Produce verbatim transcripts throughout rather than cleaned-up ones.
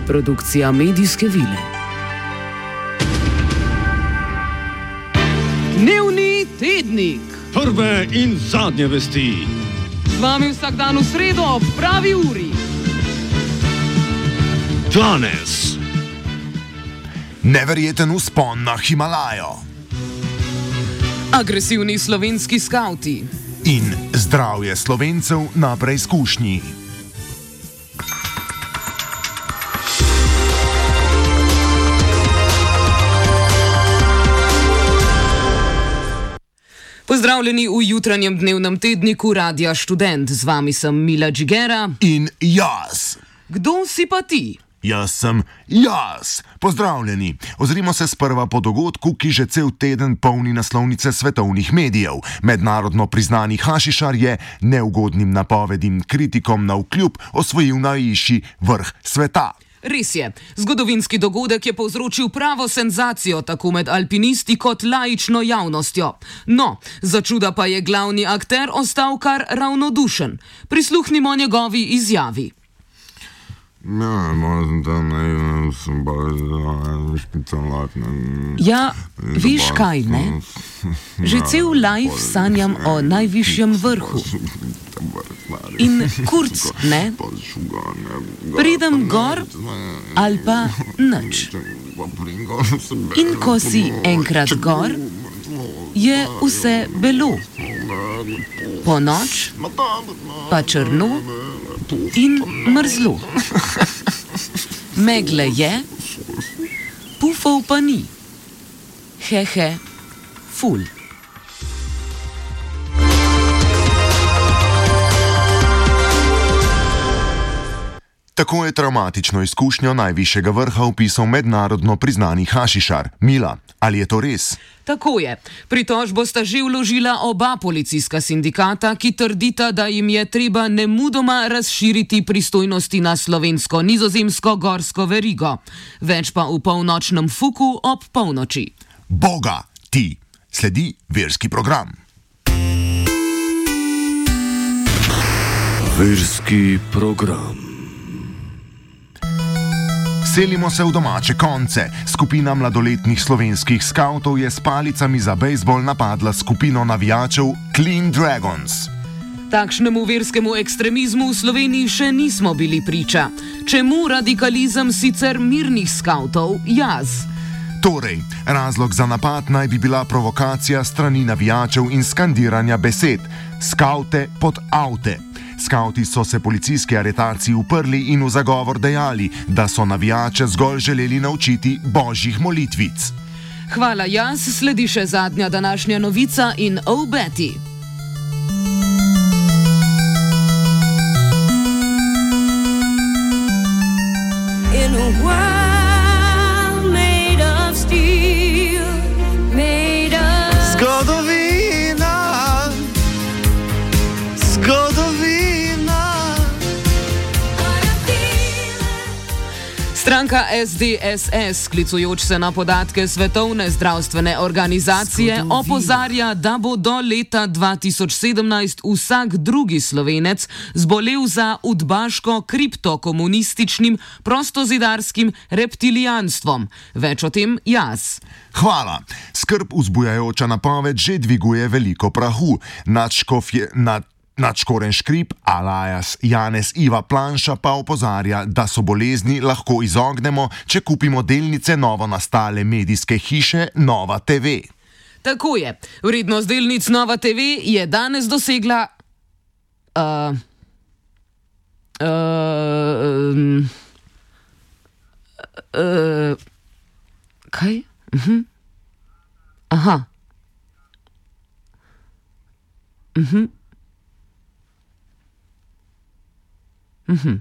Produkcija medijske vile. Dnevni tednik. Prve in zadnje vesti. Z vami vsak dan v sredo ob pravi uri. Danes. Neverjeten vzpon na Himalajo. Agresivni slovenski skavti. In zdravje Slovencev na preizkušnji. Pozdravljeni v jutranjem dnevnem tedniku Radia Študent. Z vami sem Mila Džigera. In jaz. Kdo si pa ti? Jaz sem jaz. Pozdravljeni. Ozrimo se sprva po dogodku, ki že cel teden polni naslovnice svetovnih medijev. Mednarodno priznani hašišar je neugodnim napovedim kritikom navkljub osvojil najvišji vrh sveta. Res je. Zgodovinski dogodek je povzročil pravo senzacijo tako med alpinisti kot laično javnostjo. No, za čuda pa je glavni akter ostal kar ravnodušen. Prisluhnimo njegovi izjavi. Ja, možem tam ne, sem bolj špicalotna. Ja, veš kaj, ne? Že cel life sanjam o najvišjem vrhu. In kurc, ne? Pridem gor ali pa nič. In ko si enkrat gor, je vse belo. Po noč pa črno in mrzlo. Megle je, pufov pa ni. Hehe, ful. Tako je travmatično izkušnjo najvišjega vrha opisal mednarodno priznani hašišar. Mila, ali je to res? Tako je. Pritožbo sta že vložila oba policijska sindikata, ki trdita, da jim je treba nemudoma razširiti pristojnosti na slovensko-nizozemsko gorsko verigo. Več pa v polnočnem fuku ob polnoči. Boga ti! Sledi verski program. Verski program. Selimo se v domače konce. Skupina mladoletnih slovenskih skavtov je s palicami za bejzbol napadla skupino navijačev Clean Dragons. Takšnemu verskemu ekstremizmu v Sloveniji še nismo bili priča. Čemu radikalizem sicer mirnih skavtov jaz? Torej, razlog za napad naj bi bila provokacija strani navijačev in skandiranja besed. Skavte pod avte. Skavti so se policijski aretaciji uprli in v zagovor dejali, da so navijače zgolj želeli naučiti božjih molitvic. Hvala jaz, sledi še zadnja današnja novica in oh Betty. In a world made of steel, made of... Zgodovina, zgodovina. Stranka S D S S, sklicujoč se na podatke Svetovne zdravstvene organizacije, Zgodovina. Opozarja, da bo do leta dva tisoč sedemnajst vsak drugi Slovenec zbolel za udbaško-kriptokomunističnim prostozidarskim reptilijanstvom. Več o tem jaz. Hvala. Skrb vzbujajoča napoved že dviguje veliko prahu. Nadškof je nad Nadškoren Škrip, alias Janez Iva Planša pa opozarja, da so bolezni lahko izognemo, če kupimo delnice novo nastale medijske hiše Nova T V. Tako je. Vrednost delnic Nova T V je danes dosegla... Uh, uh, um, uh, kaj? Uh-huh. Aha. Mhm. Mhm.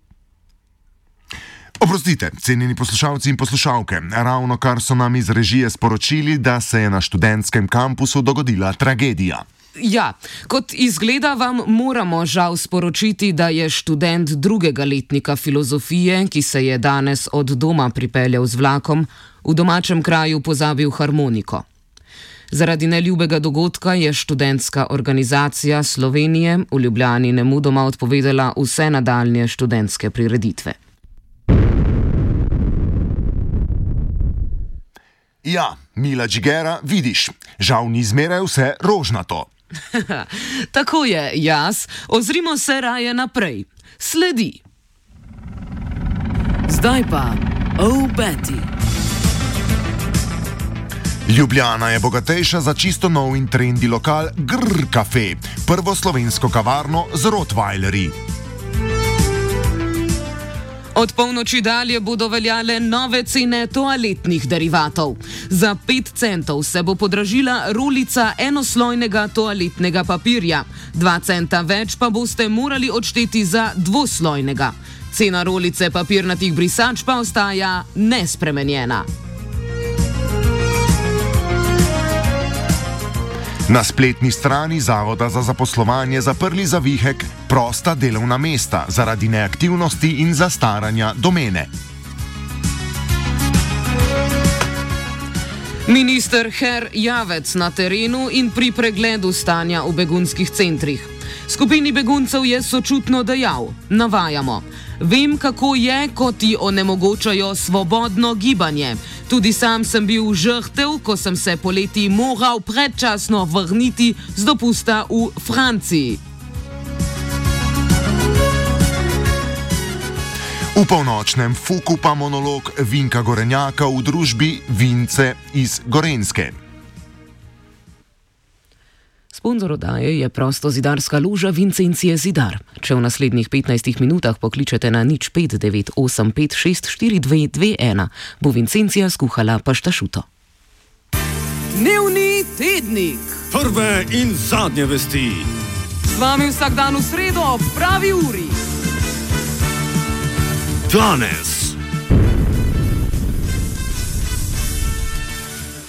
Oprostite, cenjeni poslušalci in poslušalke, ravno kar so nam iz režije sporočili, da se je na študentskem kampusu dogodila tragedija. Ja, kot izgleda, vam moramo žal sporočiti, da je študent drugega letnika filozofije, ki se je danes od doma pripeljal z vlakom, v domačem kraju pozabil harmoniko. Zaradi neljubega dogodka je študentska organizacija Slovenije v Ljubljani nemudoma odpovedala vse nadaljnje študentske prireditve. Ja, mila Džigera, vidiš, žal ni zmeraj vse rožnato. Tako je, jaz. Ozrimo se raje naprej. Sledi. Zdaj pa, oh Betty. Ljubljana je bogatejša za čisto nov in trendi lokal Grrr Cafe, prvo slovensko kavarno z rottweilerji. Od polnoči dalje bodo veljale nove cene toaletnih derivatov. Za pet centov se bo podražila rolica enoslojnega toaletnega papirja, dva centa več pa boste morali odšteti za dvoslojnega. Cena rolice papirnatih brisač pa ostaja nespremenjena. Na spletni strani Zavoda za zaposlovanje zaprli zavihek prosta delovna mesta zaradi neaktivnosti in zastaranja domene. Minister Herr Javec na terenu in pri pregledu stanja v begunskih centrih. Skupini beguncev je sočutno dejal, navajamo: "Vem, kako je, ko ti onemogočajo svobodno gibanje. Tudi sam sem bil žrtev, ko sem se poleti moral predčasno vrniti z dopusta v Franciji." V polnočnem Fuku pa monolog Vinka Gorenjaka v družbi Vince iz Gorenjske. Sponzor oddaje je prostozidarska loža Vincencije Zidar. Če v naslednjih petnajstih minutah pokličete na nič pet devet osem pet šest štiri dve dve ena, bo Vincencija skuhala paštašuto. Dnevni tednik. Prve in zadnje vesti. Z vami vsak dan v sredo ob pravi uri. Danes.